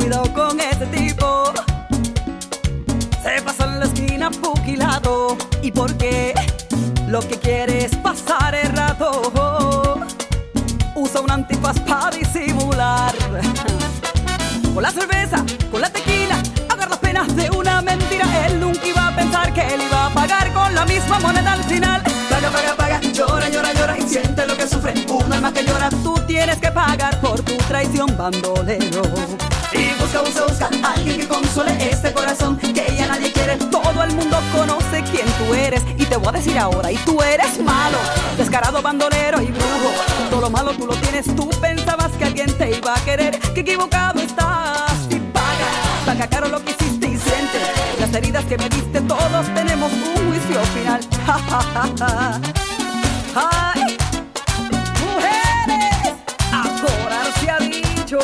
cuidado con ese tipo. Se pasa en la esquina puquilado. ¿Y por qué? Lo que quiere es pasar el rato. Usa un antifaz para disimular. Con la cerveza, con la tequila, agarra las penas de una mentira. Él nunca iba a pensar que él iba a pagar con la misma moneda al final. Paga, paga, paga, llora, llora, llora y siente lo que sufre. Un alma que llora, tú tienes que pagar por tu traición, bandolero. Y busca, busca, busca a alguien que console este corazón que ya nadie quiere. Todo el mundo conoce quién tú eres y te voy a decir ahora, y tú eres malo, descarado, bandolero y brujo. Todo lo malo tú lo tienes, tú pensabas que alguien te iba a querer. Qué equivocado estás. Y paga, paga caro lo que hiciste y siente las heridas que me diste. Todos tenemos un juicio final. Ja, ja, ja, ja. Ay, mujeres, a cobrar se ha dicho.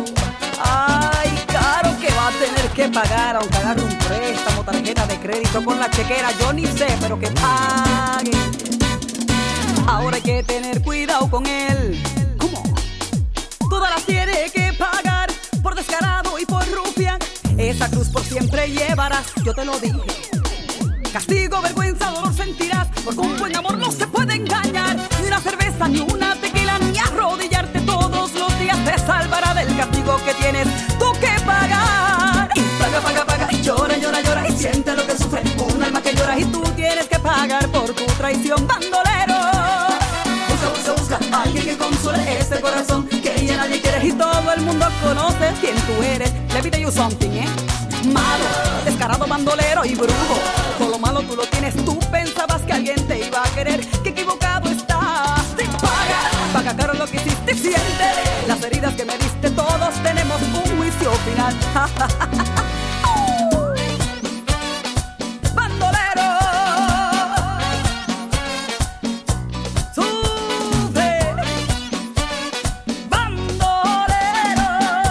Ay, caro que va a tener que pagar, aunque agarre un préstamo, tarjeta de crédito con la chequera, yo ni sé, pero que pague. Ahora hay que tener cuidado con él. ¿Cómo? Todas las tiene que pagar por descarado y por rufián. Esa cruz por siempre llevarás, yo te lo dije. Castigo, vergüenza, dolor sentirás, porque un buen amor no se puede engañar. Ni una cerveza, ni una tequila, ni arrodillarte todos los días te salvará del castigo que tienes tú que pagar. Y paga, paga, paga, y llora, llora, llora, y siente lo que sufre. Un alma que llora y tú tienes que pagar por tu traición, bandolero. Busca, busca, busca a alguien que console este corazón que ya nadie quiere y todo el mundo conoce quién tú eres. Let me tell you something, malo, descarado, bandolero y brujo. Todo lo malo tú lo tienes, tú pensabas que alguien te iba a querer. Qué equivocado estás. Te paga, paga caro lo que hiciste y siente las heridas que me diste. Todos tenemos un juicio final. Bandolero, sufre. Bandolero,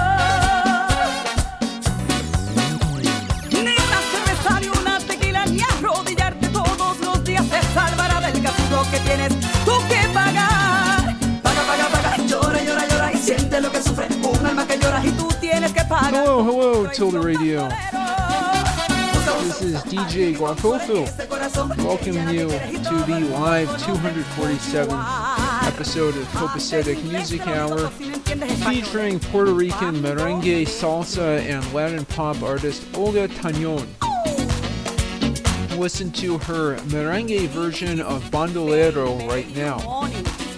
ni una cerveza, ni una tequila, ni arrodillarte todos los días te salvará del castigo que tienes tú que pagar. Paga, paga, paga, llora, llora, llora y siente lo que sufre. Un alma que llora y tú tienes que pagar. Hello, hello, Tilde Radio. This is DJ Guacofil. Welcome you to the live 247 episode of Copacetic Music Hour, featuring Puerto Rican merengue, salsa, and Latin pop artist Olga Tañón. Listen to her merengue version of Bandolero right now.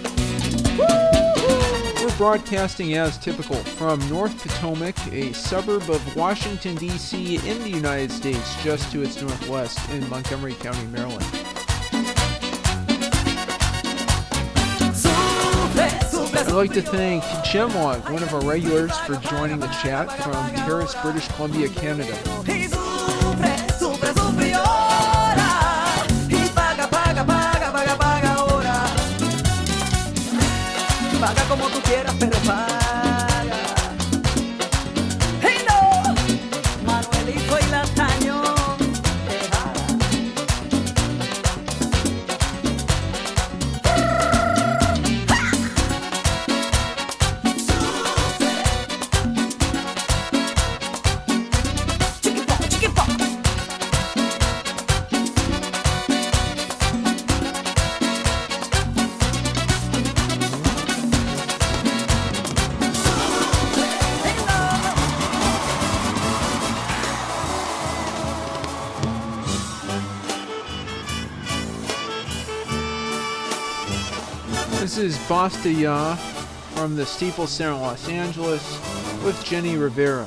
We're broadcasting as typical from North Potomac, a suburb of Washington, D.C. in the United States, just to its northwest in Montgomery County, Maryland. I'd like to thank Gemlog, one of our regulars, for joining the chat from Terrace, British Columbia, Canada. Paga como tú quieras, pero paga. Hey, no, Manuelito y la Tañón, chiquipón, chiquipón. This is Basta Ya from the Staples Center, Los Angeles, with Jenny Rivera.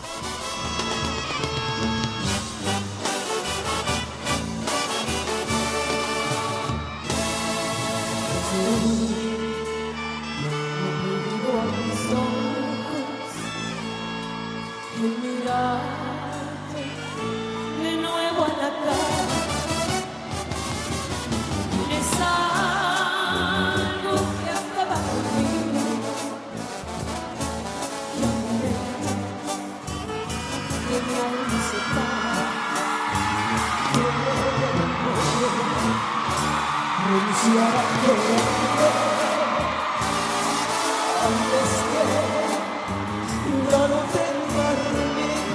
Antes que ya no tenga remedio.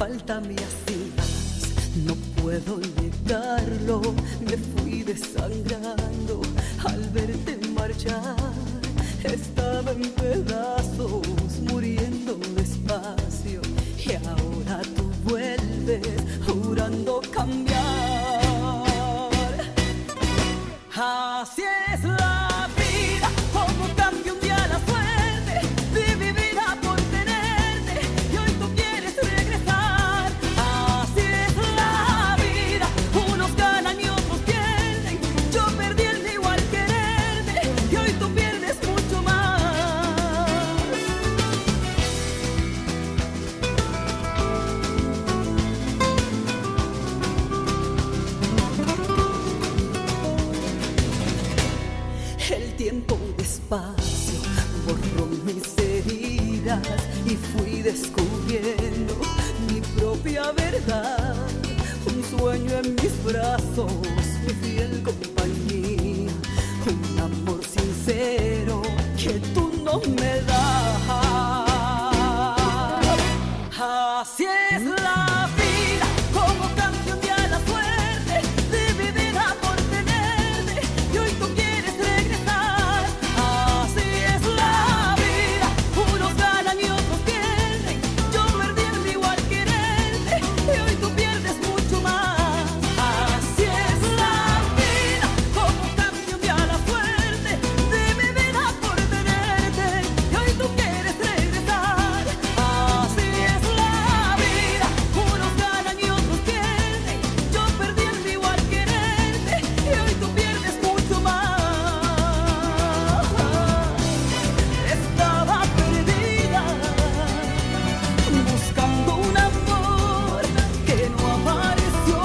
falta me hacías, no puedo negarlo. Me fui desangrando al verte marchar. Estaba en pedazos, muriendo despacio. Y ahora tú vuelves jurando cambiar. Así es la vida, como cambia un día la suerte. Vi mi vida por tenerte y hoy tú quieres regresar. Así es la vida, unos ganan y otros pierden. Yo perdí el mío al quererte y hoy tú pierdes mucho más. El tiempo despacio borró mis heridas y fui descubriendo mi propia verdad. Un sueño en mis brazos, mi fiel compañía, un amor sincero que tú no me das. Así es la vida, como cambia un día la suerte. De mi vida por tenerte y hoy tú quieres regresar. Así es la vida, unos ganan y otros pierden. Yo perdí el mío al quererte y hoy tú pierdes mucho más. Así es la vida, como cambia un día la suerte. De mi vida por tenerte y hoy tú quieres regresar. Así es la vida, unos ganan y otros pierden. Yo perdí el mío al quererte y hoy tú pierdes mucho más. Estaba perdida, buscando un amor que no apareció.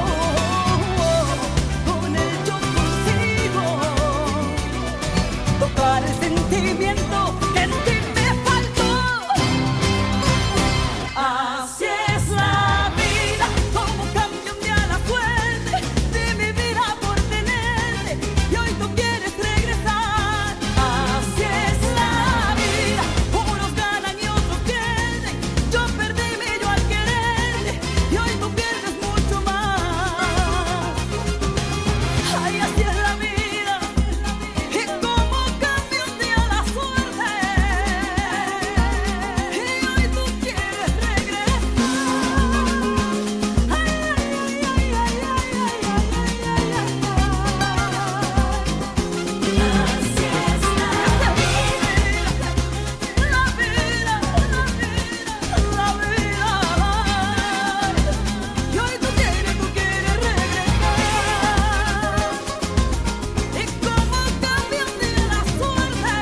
Con él yo consigo tocar el sentimiento que en ti me faltó. Así es la vida, como cambia un día la suerte. De mi vida por tenerte y hoy tú quieres regresar. Así es la vida, unos ganan y otros pierden. Yo perdí mío al quererte y hoy tú pierdes mucho más. Ay, así es la vida, y como cambia un día la suerte. Y hoy tú quieres regresar. Ay, ay, ay, ay, ay, ay, ay, ay, ay, Así es la vida, la vida, la vida. Y hoy tú quieres regresar. Y como cambia un día la suerte.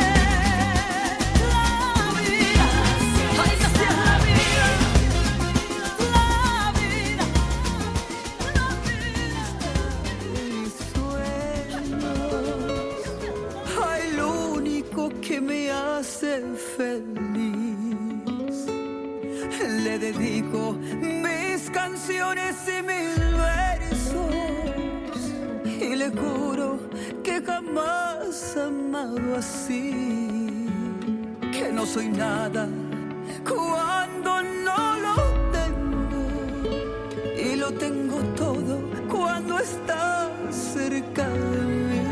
La vida, ay, así es la vida. La vida, mis sueños, ay, lo único que me hace feliz. Le dedico mis canciones y mis versos y le juro que jamás he amado así. Que no soy nada cuando no lo tengo y lo tengo todo cuando estás cerca de mí.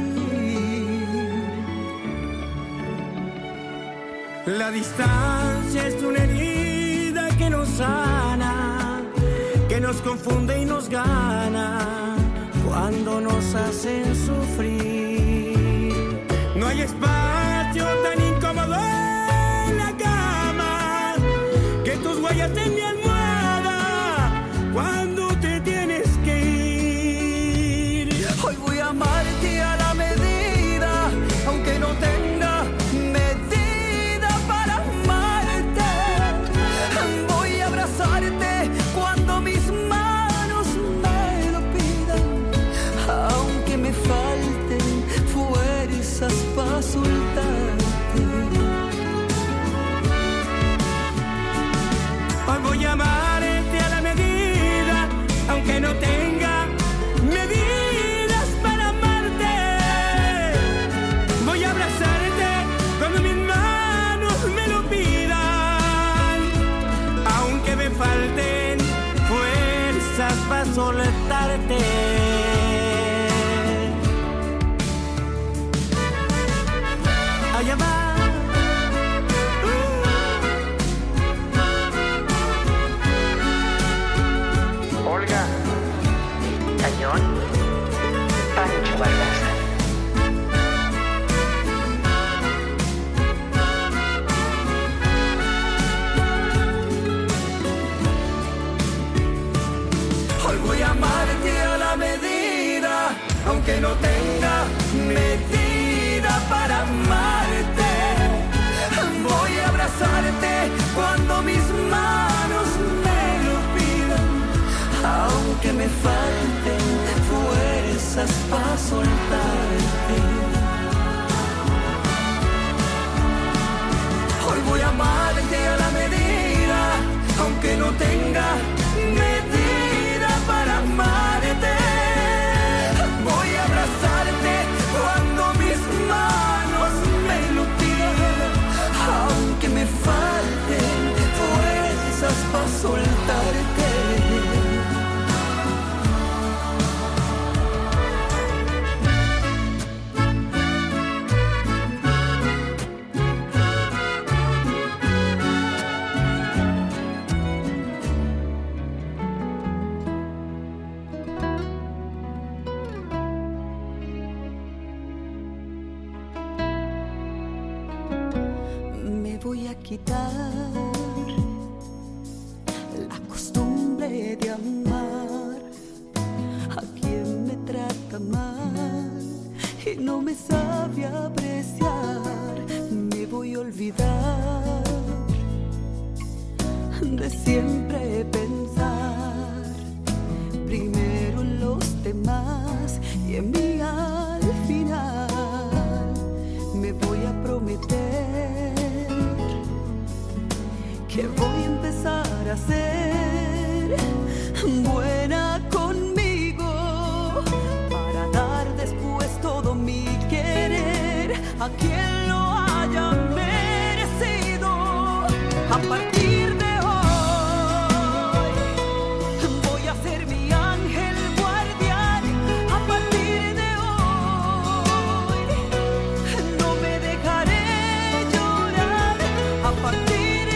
La distancia es una herida que nos sana, que nos confunde y nos gana cuando nos hacen sufrir. No hay espacio tan incómodo en la cama que tus huellas en mi almohada cuando te tienes que ir. Hoy voy a amarte a la medida, aunque no tenga medida para amarte. Voy a abrazarte cuando mis manos me lo pidan, aunque me falten fuerzas para soltarte. Hoy voy a soltarte. Allá va. Olga, Cañón, Pancho Barraza. Hoy voy a amarte a la medida, aunque no tenga medida para amarte. Voy a abrazarte cuando mis manos me lo pidan, aunque me falten fuerzas para soltarte. Hoy voy a amarte a la medida, aunque no tenga medida para amarte. Voy a abrazarte cuando mis manos me lo pidan, aunque me falten fuerzas para soltarte. Voy a quitar la costumbre de amar a quien me trata mal y no me sabe apreciar. Me voy a olvidar de siempre pensar primero en los demás y en mí al final. Me voy a prometer que voy a empezar a ser buena conmigo para dar después todo mi querer a quien lo haya merecido. A partir de hoy voy a ser mi ángel guardián. A partir de hoy no me dejaré llorar. A partir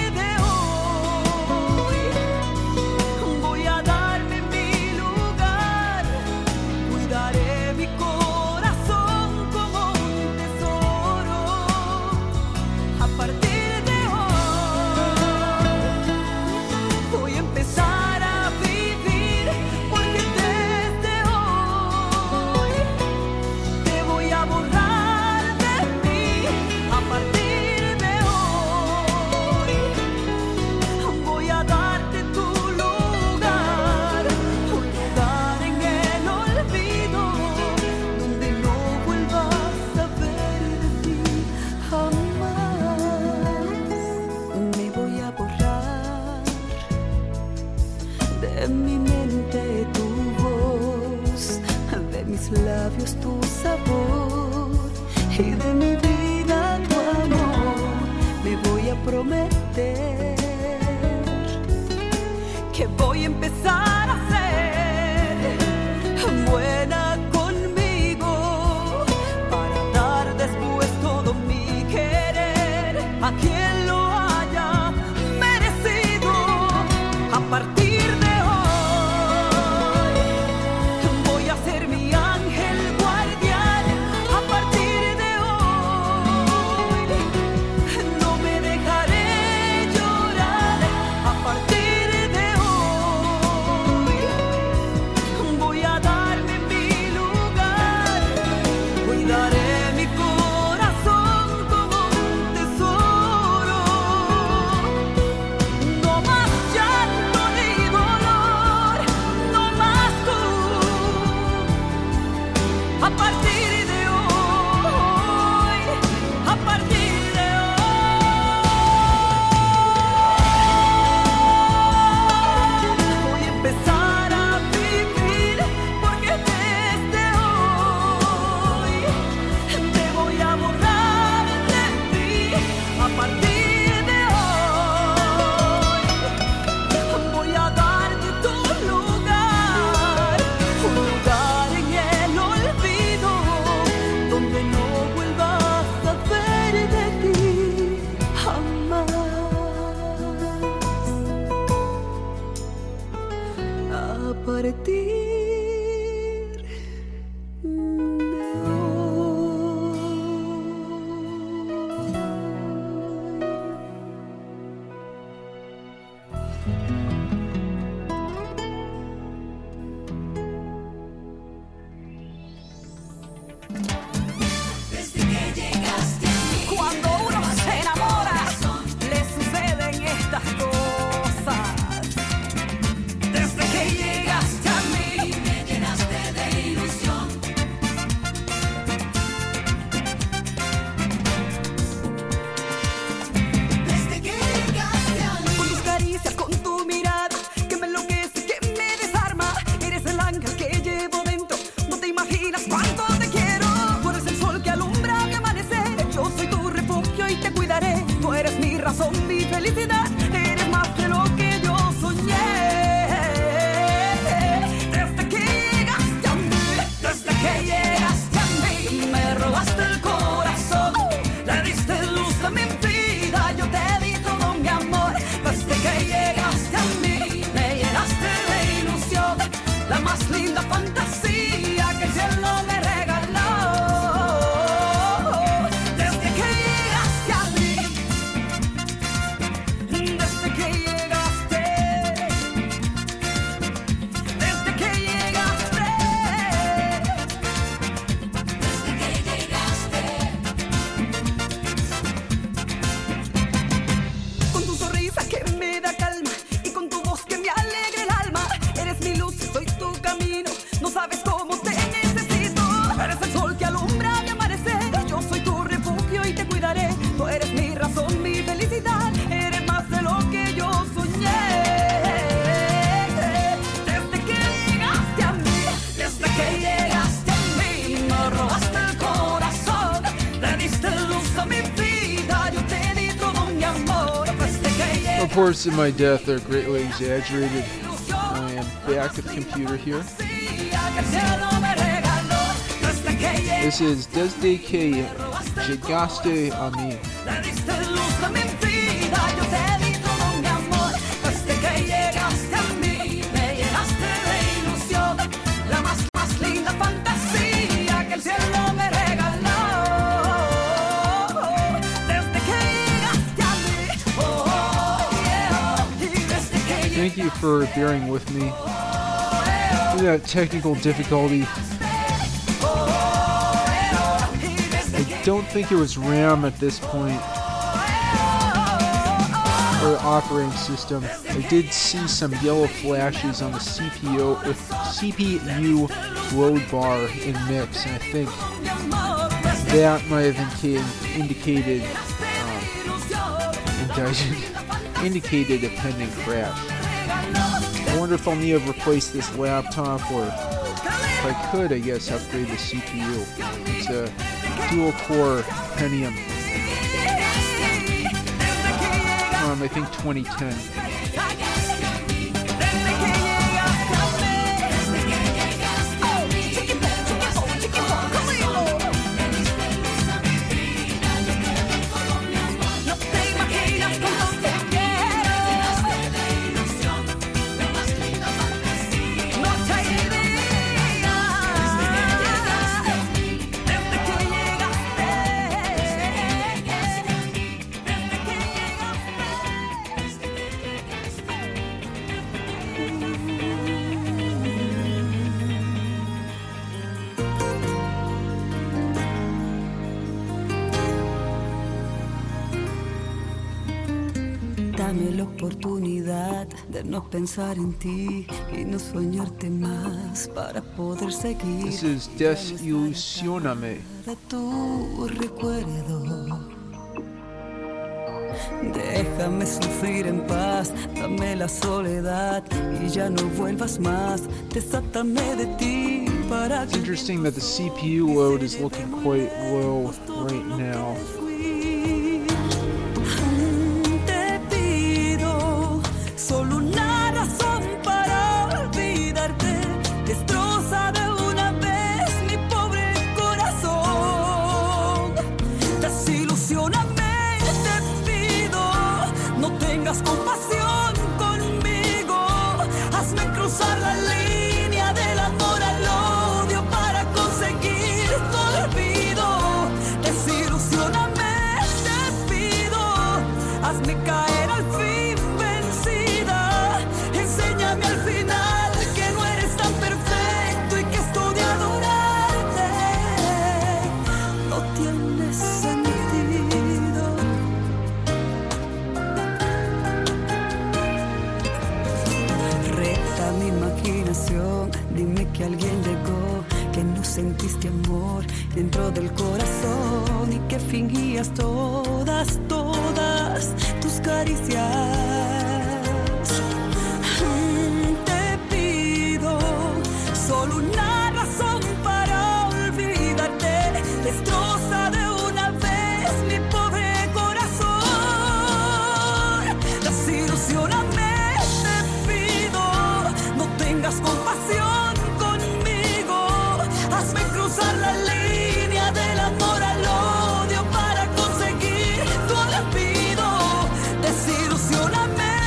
labios tu sabor y de mi vida tu amor. Me voy a prometer que voy a empezar a ser buena conmigo para dar después todo mi querer a quien lo haya merecido. A partir de hoy voy a ser mi ángel guardián. A partir de hoy olvidaré. Tú eres mi razón, mi felicidad, eres más de lo que yo soñé. Desde que llegaste a mí, desde que llegaste a mí, me robaste el corazón, le diste luz a mi vida, yo te di todo mi amor. Desde que llegaste. Reports of my death are greatly exaggerated. I am back at the computer here. This is Desde que llegaste a mí. Thank you for bearing with me through that technical difficulty. I don't think it was RAM at this point, or the operating system. I did see some yellow flashes on the CPU load bar in mix, and I think that might have indicated a pending crash. I wonder if I'll need to replace this laptop, or if I could, I guess, upgrade the CPU. It's a dual-core Pentium. I think 2010. Dame la oportunidad de no pensar en ti y no soñarte más para poder seguir. This is Desilusioname. De tu recuerdo. Déjame sufrir en paz, dame la soledad y ya no vuelvas más. Desátame de ti para It's interesting that the CPU load is looking quite low right now. Solo una razón para olvidarte. Destroza de una vez mi pobre corazón. Desilusióname, te pido. No tengas compasión conmigo. Hazme cruzar la línea del amor al odio para conseguir tu olvido. Desilusióname, te pido. Hazme caer al fin. Enséñame al final que no eres tan perfecto y que esto de adorarte no tiene sentido. Reta mi imaginación, dime que alguien llegó, que no sentiste amor dentro del corazón y que fingías todas tus caricias. Solo una razón para olvidarte. Destroza de una vez mi pobre corazón. Desilusióname, te pido. No tengas compasión conmigo. Hazme cruzar la línea del amor al odio para conseguir tu olvido. Desilusióname.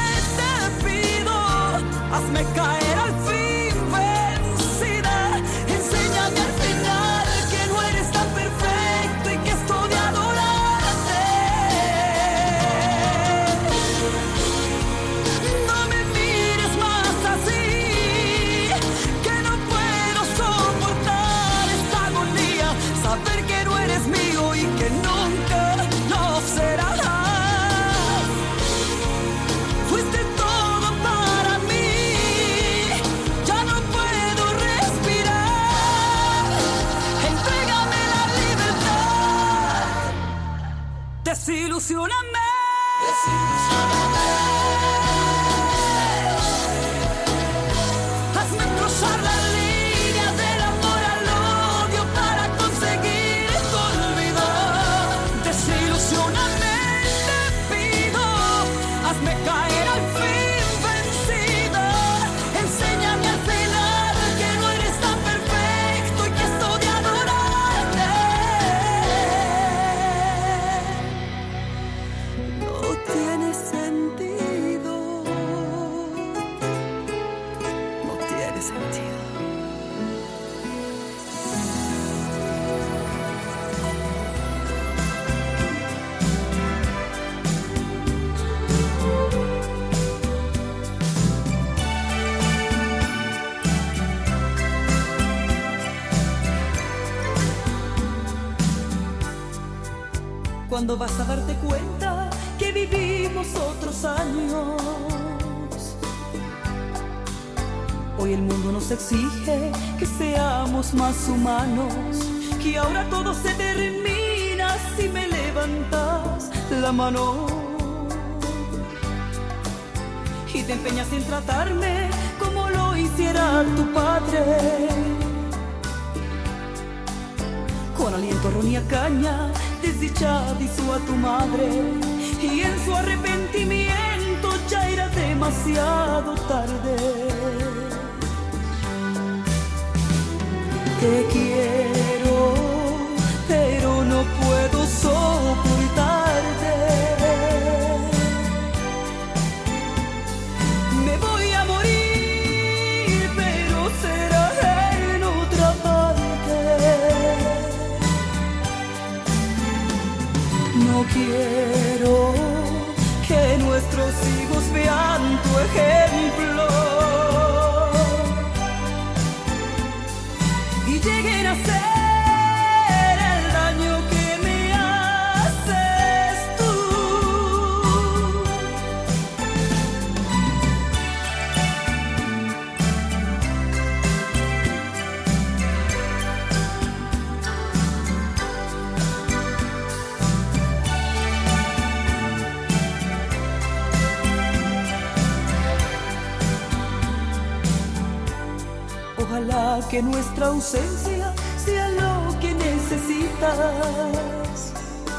Desilusióname. Hazme cruzar la línea del amor al odio para conseguir tu olvido. Desilusióname, te pido. Hazme caer al fin vencido. Enséñame al final que no eres tan perfecto y que esto de adorarte no tiene sentido. No tiene sentido. Cuando vas a darte cuenta que vivimos otros años. Hoy el mundo nos exige que seamos más humanos, que ahora todo se termina si me levantas la mano y te empeñas en tratarme como lo hiciera tu padre, con aliento ron y a caña, desdichadizo a tu madre, y en su arrepentimiento ya era demasiado tarde. Te quiero, pero no puedo soportarte. Me voy a morir, pero será en otra parte. No quiero que nuestros hijos vean tu ejemplo y lleguen a hacer el daño que me haces tú. Ojalá que nuestra ausencia sea lo que necesitas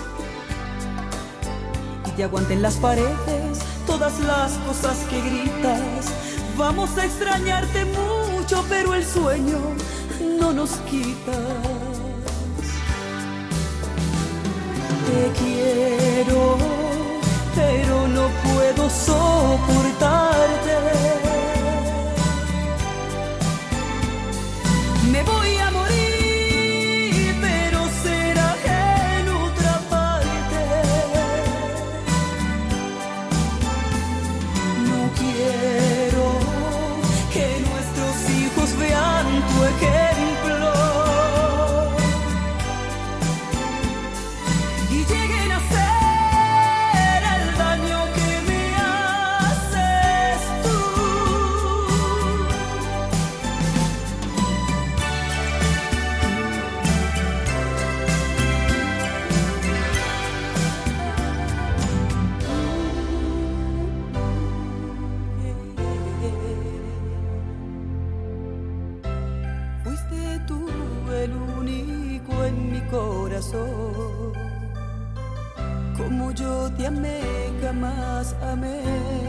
y te aguanten las paredes todas las cosas que gritas. Vamos a extrañarte mucho, pero el sueño no nos quitas. Te quiero, pero no puedo soportarte. Me voy a morir, pero será en otra parte. No quiero que nuestros hijos vean tu ejemplo y lleguen a hacer el daño que me haces tú. Fuiste tú el único en mi corazón, como yo te amé, jamás amé.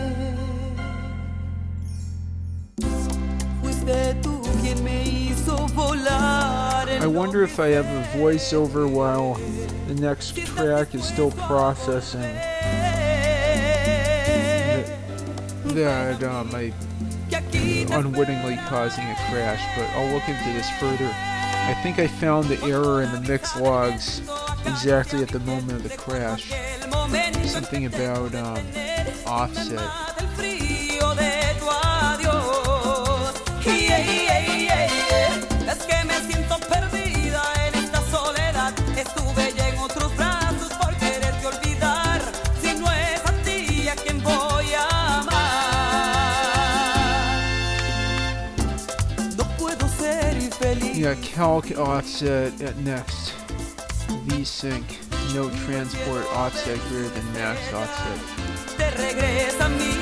Fuiste tú quien me hizo volar. I wonder if I have a voiceover while the next track is still processing. That I unwittingly causing a crash, but I'll look into this further. I think I found the error in the mix logs exactly at the moment of the crash. Something about offset. Es que me siento perdida en esta soledad. Estuve ya en otros brazos por quererte olvidar. Si no es a ti a quien voy a amar, no puedo ser infeliz. Yeah, calc offset at next. V-Sync. note transport offset greater than max offset. Te regresa a mí.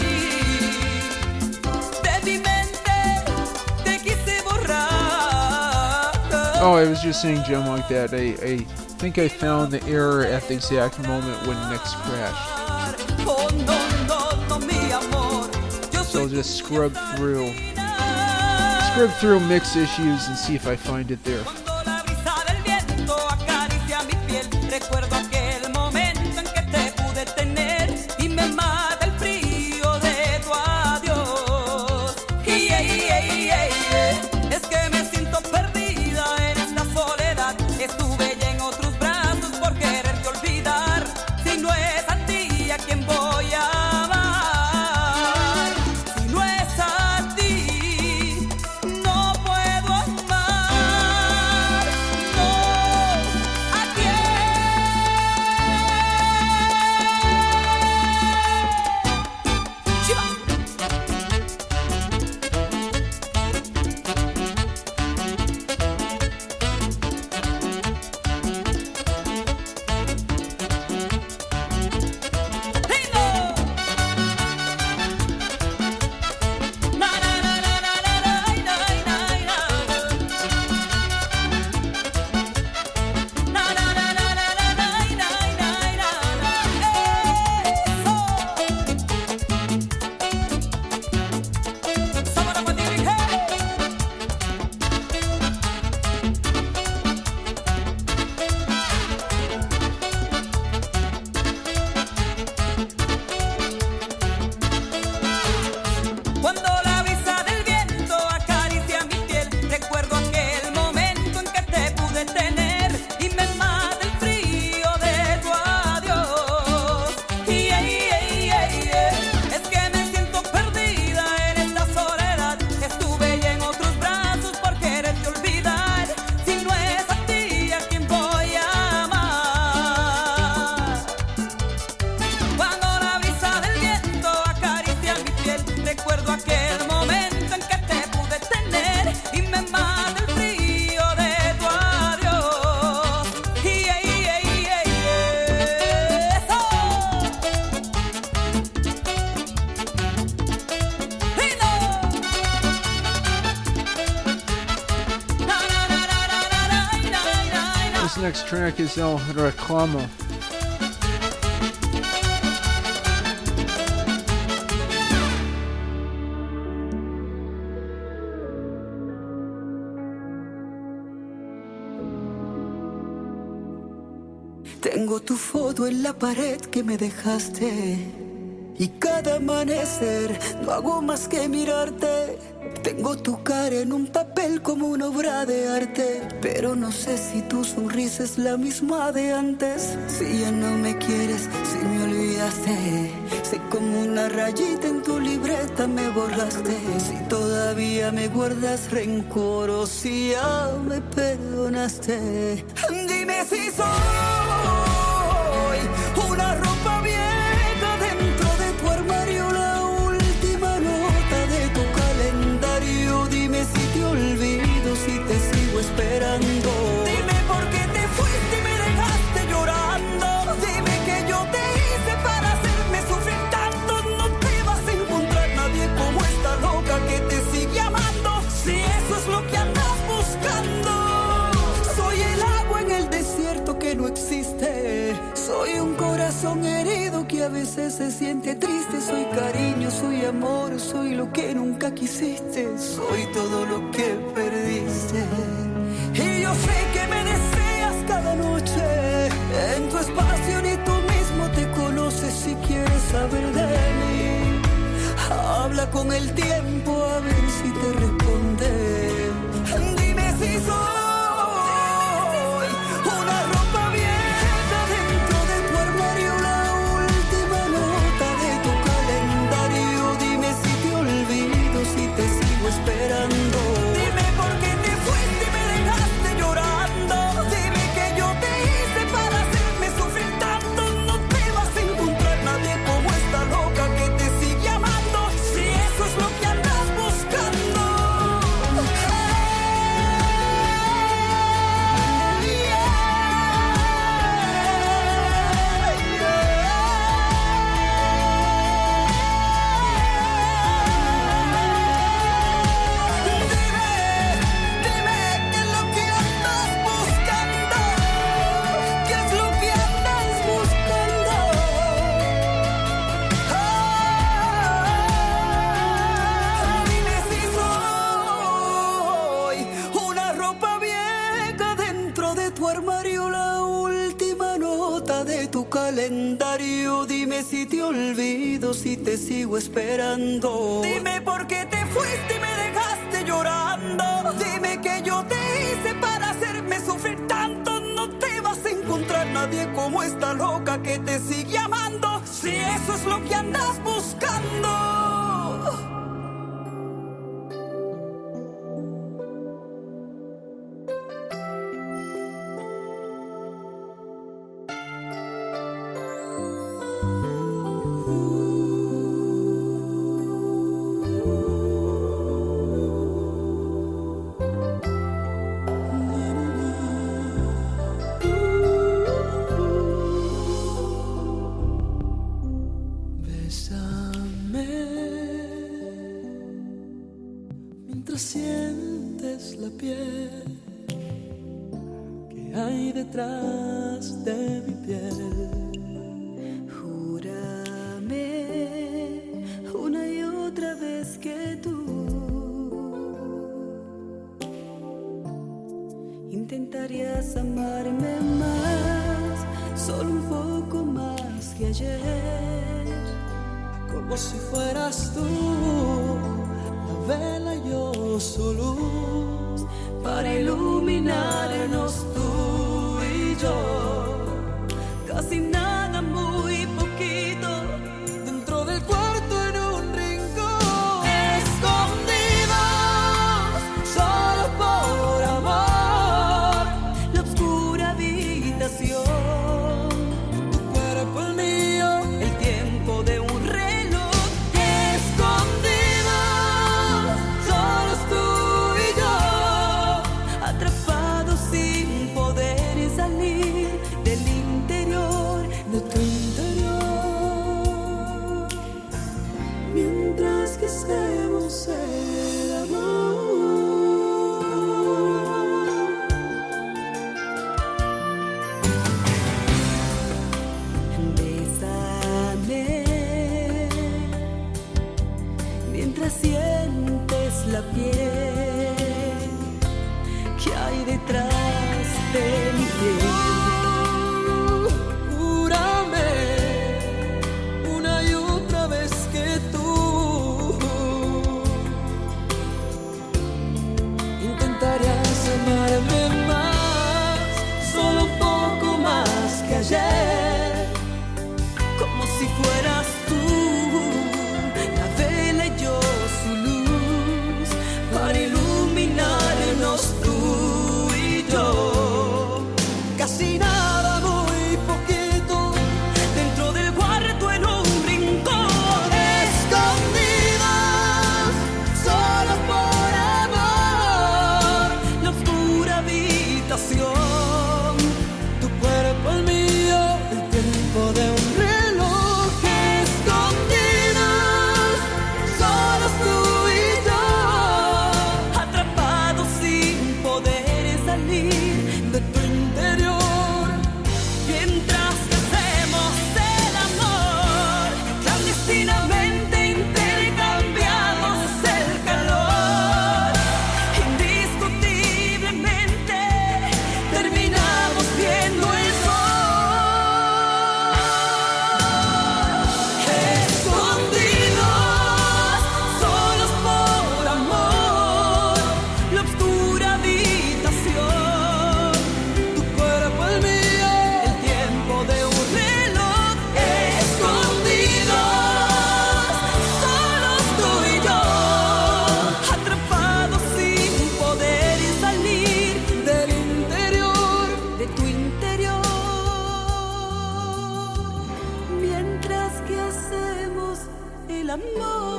De mi mente te quise borrar. Oh, I was just saying, Jim, like that. I think I found the error at the exact moment when Mix crashed. Oh, no, mi amor. So I'll just scrub through Mix issues and see if I find it there. Recuerdo aquel momento en que te pude tener y me mata el frío de tu adiós. Es que me siento perdida en esta soledad. Estuve ya en otros brazos por quererte olvidar. Si no es a ti a quien voy a amar. Si no es a ti, no puedo amar. No, ¿a quién? Cuando la brisa del viento acaricia mi piel, recuerdo aquel momento en que te pude tener y me mata el frío de tu adiós. Es que me siento perdida en esta soledad. Estuve ya en otros brazos por quererte olvidar. Si no es a ti a quien voy a amar. Cuando la brisa del viento acaricia mi piel, recuerdo aquel momento en que te pude tener y me mata el frío de tu adiós. Eso. This next track is El Reclamo. Tengo tu foto en la pared que me dejaste y cada amanecer no hago más que mirarte. Tengo tu cara en un papel como una obra de arte, pero no sé si tu sonrisa es la misma de antes. Si ya no me quieres, si me olvidaste, si como una rayita en tu libreta me borraste, si todavía me guardas rencor o si ya me perdonaste. Dime si soy una ropa vieja dentro de tu armario, la última nota de tu calendario. Dime si te olvido, si te sigo esperando. Dime por qué te fuiste y me dejaste llorando. Dime que yo te hice para hacerme sufrir tanto. No te vas a encontrar nadie como esta loca que te sigue amando. Si eso es lo que andas buscando. Soy el agua en el desierto que no existe. Soy un corazón herido que a veces se siente triste. Soy cariño, soy amor, soy lo que nunca quisiste. Soy todo lo que perdiste. Y yo sé que me deseas cada noche. En tu espacio ni tú mismo te conoces. Si quieres saber de mí, habla con el tiempo a ver si te responde. Dime si soy una ropa vieja dentro de tu armario, la última nota de tu calendario. Dime si te olvido, si te sigo esperando. Dime por qué te fuiste y me dejaste llorando. Dime que yo te hice para hacerme sufrir de tu calendario. Dime si te olvido, si te sigo esperando. Dime por qué te fuiste y me dejaste llorando. Dime que yo te hice para hacerme sufrir tanto. No te vas a encontrar nadie como esta loca que te sigue amando. Si eso es lo que andas buscando. Sientes la piel que hay detrás de mi piel. Júrame una y otra vez que tú intentarías amarme más, solo un poco más que ayer, como si fueras tú. Vela, yo su luz para iluminarnos tú y yo. Casi nada, muy poquito, dentro del cuarto en un rincón, escondidos, solo por amor. La oscura habitación, tu cuerpo el mío, el tiempo de un hacemos el amor. Bésame mientras sientes la piel que hay detrás de mi piel. Amarme más, solo un poco más que ayer, como si fueras tú, la vela y yo su luz, para iluminarnos tú y yo. Casi nada, muy poquito, dentro del cuarto en un rincón, escondidos, solos por amor. La oscura habitación, tu cuerpo el mío, el tiempo de un reloj, escondidos, solos tú y yo, atrapados sin poder salir de tu interior. Mientras que hacemos el amor, clandestinamente intercambiamos el calor. Indiscutiblemente terminamos viendo el sol. Escondidos, solos por amor. La oscura habitación, tu cuerpo el mío, el tiempo de un reloj. Escondidos, solos tú y yo, atrapados sin poder salir del interior, de tu interior. Mientras que hacemos el amor.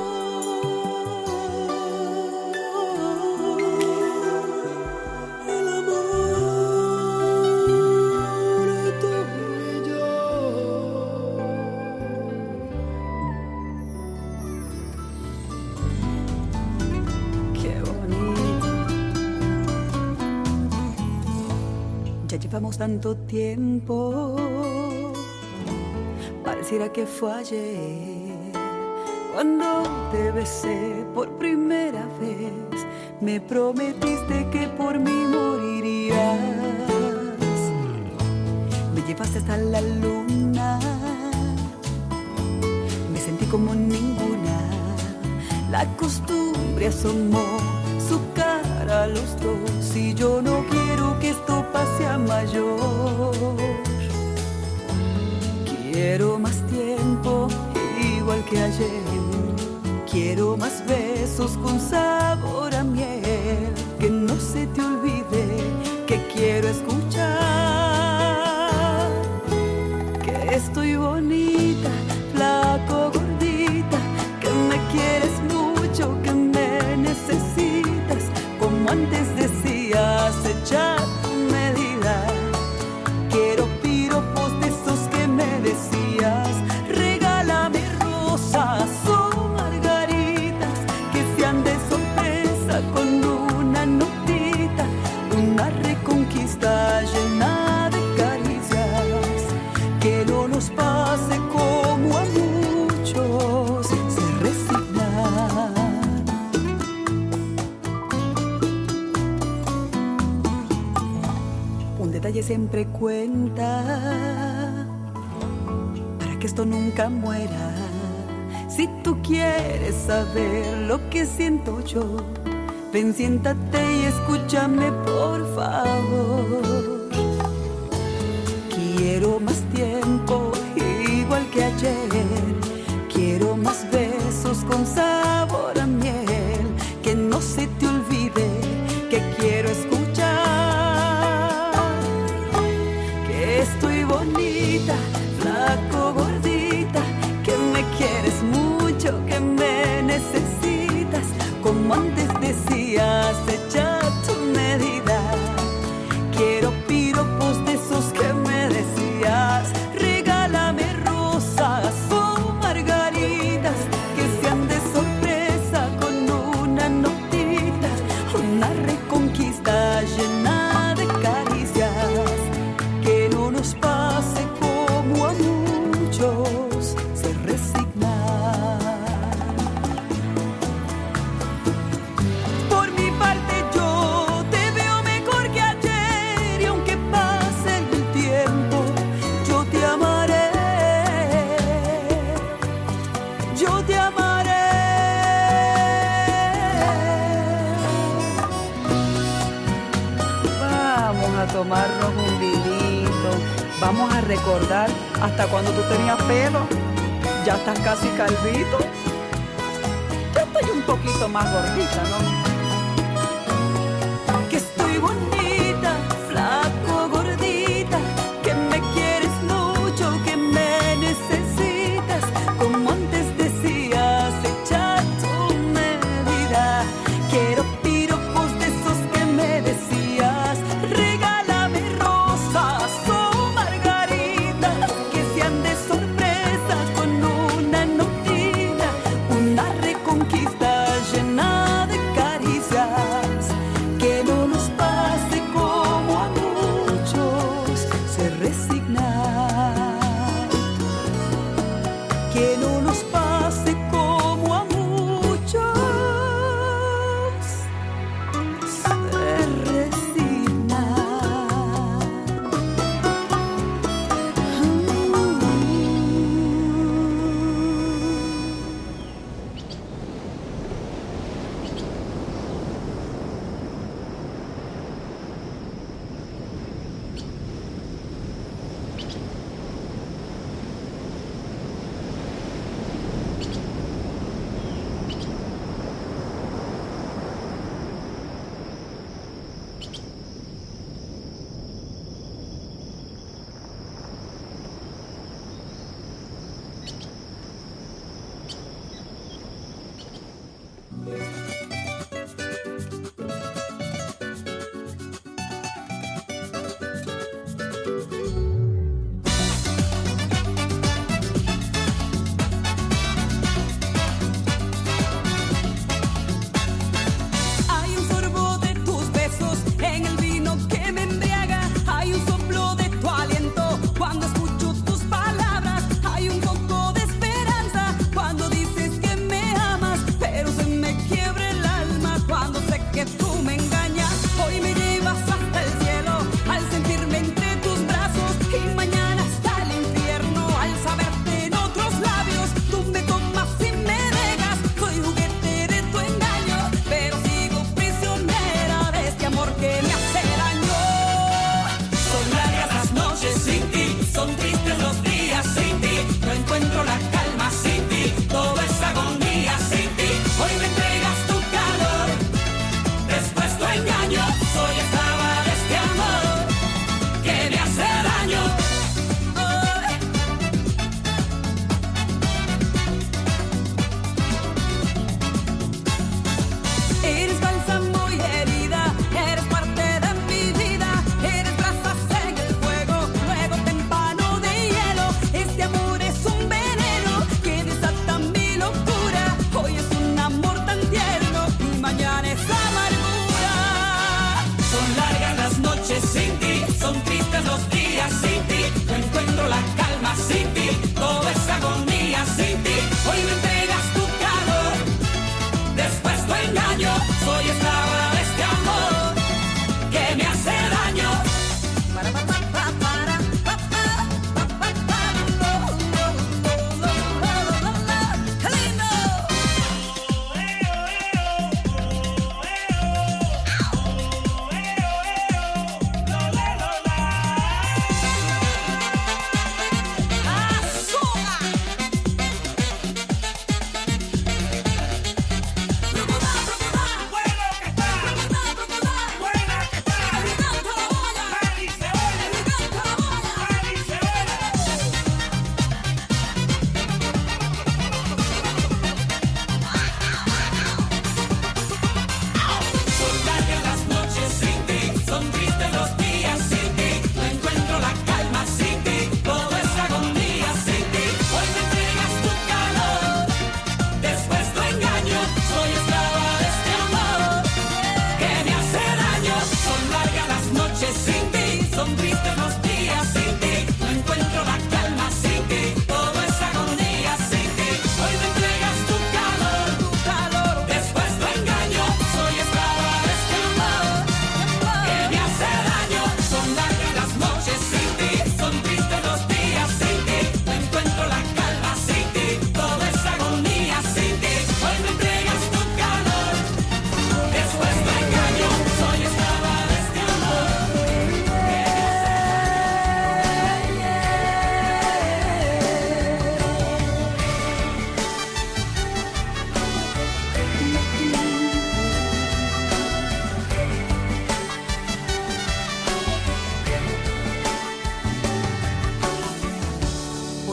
El amor, tú y yo. Qué bonito. Ya llevamos tanto tiempo, pareciera que fue ayer, cuando te besé por primera vez. Me prometiste que por mí morirías. Me llevaste hasta la luna como ninguna. La costumbre asomó su cara a los dos y yo no quiero que esto pase a mayor. Quiero más tiempo, igual que ayer. Quiero más besos con sabor a miel. Que no se te olvide que quiero escuchar. Que estoy bonita, flaco, gordita. Que me quieres mucho, que me necesitas. Como antes decías, echa tu medida. Quiero piropos de esos que me decías. Regálame rosas o margaritas que sean de sorpresa con una notita. Una reconquista llena de caricias. Que no nos pase como a muchos se resignan. Un detalle siempre cuenta para que esto nunca muera. Si tú quieres saber lo que siento yo, ven, siéntate y escúchame por favor. Quiero más tiempo, igual que ayer. Quiero más besos con sabor a miel. Que no se te olvide que quiero escuchar. Que estoy bonita, flaco, gordita. Que me quieres mucho, que me necesitas. Como antes decías, echa tu medida. Quiero piropos de esos que me decías. Regálame rosas o margaritas que sean de sorpresa con una notita. Una reconquista llena de caricias. Que no nos pase como a muchos se resignan. Por mi parte yo te veo mejor que ayer. Y aunque pase el tiempo, yo te amaré. Yo te amaré. Vamos a tomarnos un vinito. Vamos a recordar hasta cuando tú tenías pelo. Ya estás casi calvito. Yo estoy un poquito más gordita, ¿no? Que estoy bonita, flaco, gordita. Que me quieres mucho, que me necesitas. Como antes decías, echa tu medida. Quiero piropos de esos que me decías. Regálame rosas o margaritas que sean de sorpresa con una notita. Una reconquista llena de caricias. Que no nos pase como a muchos se resignan. Que no nos pase como a muchos se resignan.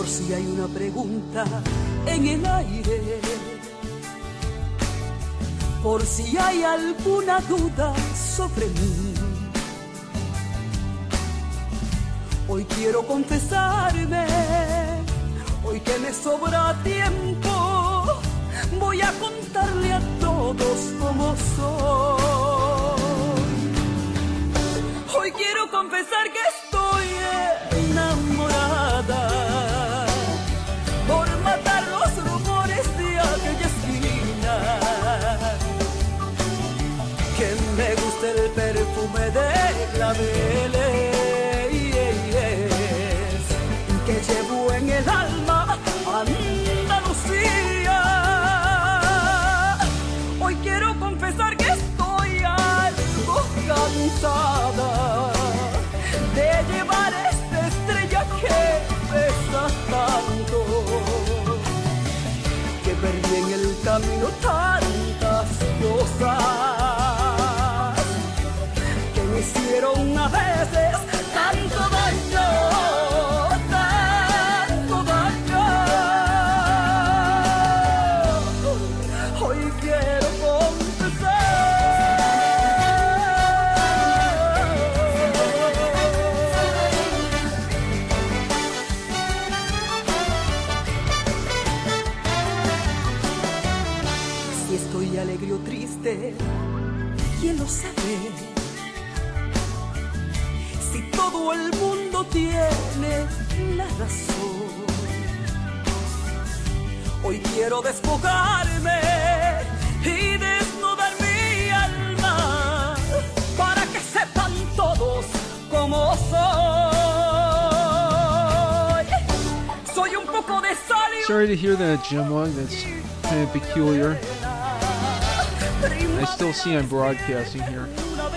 por si hay una pregunta en el aire, por si hay alguna duda sobre mí. Hoy quiero confesarme, hoy que me sobra tiempo, voy a contarle a todos cómo soy. Hoy quiero confesar que estoy enamorada, por matar los rumores de aquella esquina, que me gusta el perfume de claveles que llevo en el alma Andalucía. Hoy quiero confesar que estoy algo cansada de llevar esta estrella que pesa tanto, que perdí en el camino tantas cosas que me hicieron a veces tanto daño. Alegre o triste, ¿quién lo sabe? Si todo el mundo tiene la razón. Hoy quiero despojarme y desnudar mi alma para que sepan todos cómo soy. Soy un poco de sal y... Sorry to hear that, Gemma. That's kind of peculiar. I still see I'm broadcasting here.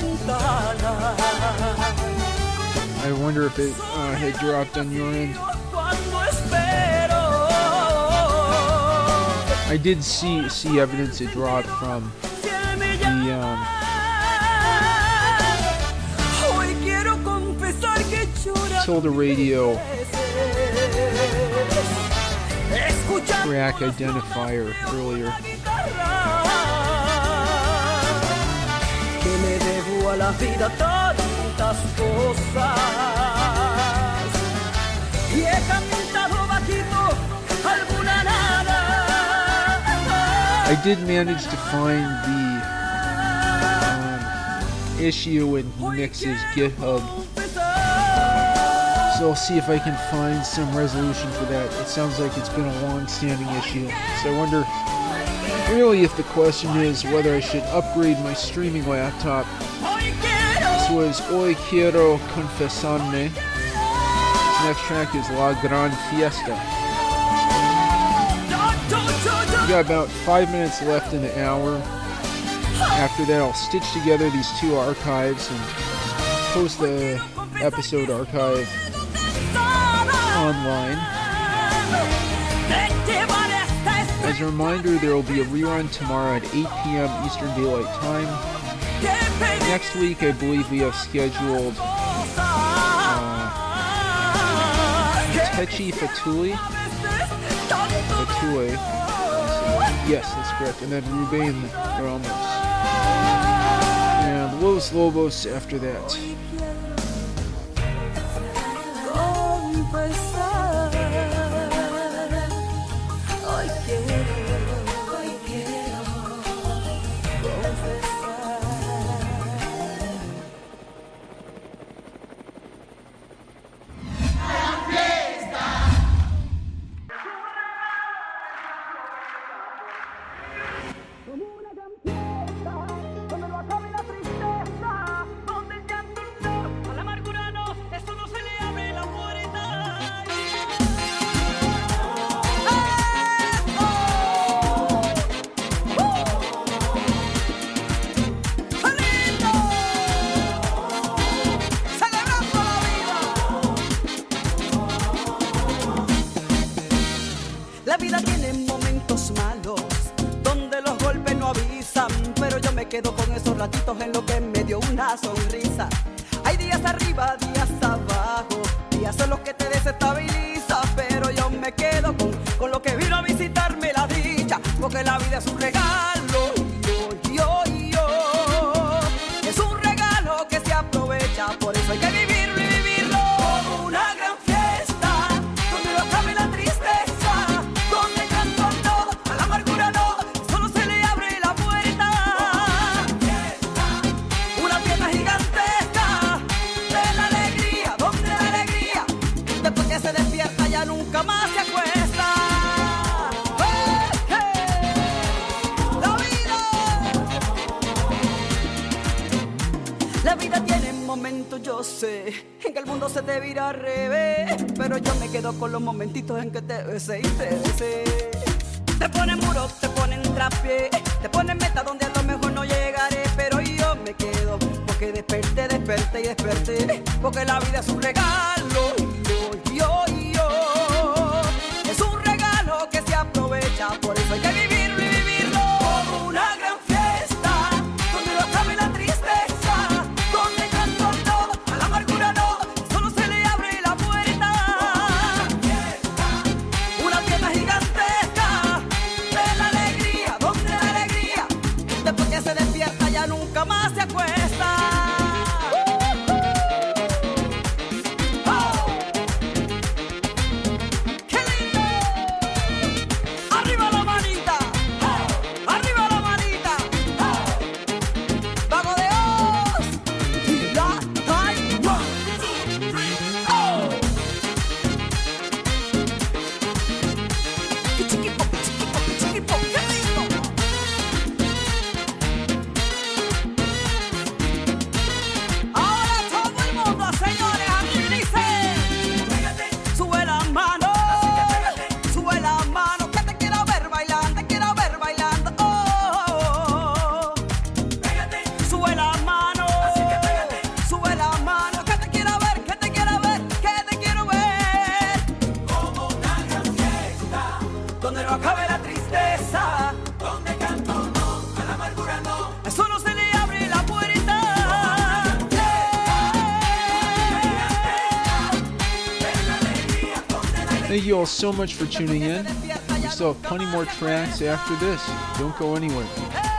I wonder if it had dropped on your end. I did see evidence it dropped from the Tilda Radio track identifier earlier. Que le debo a la vida tantas cosas y he cantado bajito alguna nada. I did manage to find the issue in Mix's GitHub, so I'll see if I can find some resolution for that. It sounds like it's been a long-standing issue, so I wonder really if the question is whether I should upgrade my streaming laptop. This was Hoy Quiero Confesarme. This next track is La Gran Fiesta. We got about 5 minutes left in the hour. After that, I'll stitch together these two archives and post the episode archive online. As a reminder, there will be a rerun tomorrow at 8 p.m. Eastern Daylight Time. Next week, I believe we have scheduled Techi Fatuli. Yes, that's correct. And then Ruben Ramos. And Los Lobos after that. La vida tiene momentos malos, donde los golpes no avisan, pero yo me quedo con esos ratitos en lo que me dio una sonrisa. Hay días arriba, días abajo, días en los que te desestabiliza, pero yo me vida es un regalo, es un regalo que se aprovecha, por eso hay que vivirlo y vivirlo como una gran fiesta, donde no cabe la tristeza, donde cantan todo, a la amargura no, solo se le abre la puerta. Una fiesta gigantesca de la alegría, donde la alegría, después que se despierta ya nunca más se acuesta. La vida tiene momentos, yo sé, en que el mundo se te vira al revés, pero yo me quedo con los momentitos en que te besé y te besé. Te ponen muros, te ponen traspié, te ponen meta donde a lo mejor no llegaré, pero yo me quedo porque desperté y desperté, porque la vida es un regalo, es un regalo que se aprovecha, por eso hay que vivirlo y vivirlo como una gran fiesta, donde no cabe la tristeza, donde cantan todo, a la amargura no, solo se le abre la puerta. Una fiesta gigantesca de la alegría, donde la alegría, después que se despierta ya nunca más se acuesta. Thank you all so much for tuning in. We still have plenty more tracks after this. Don't go anywhere.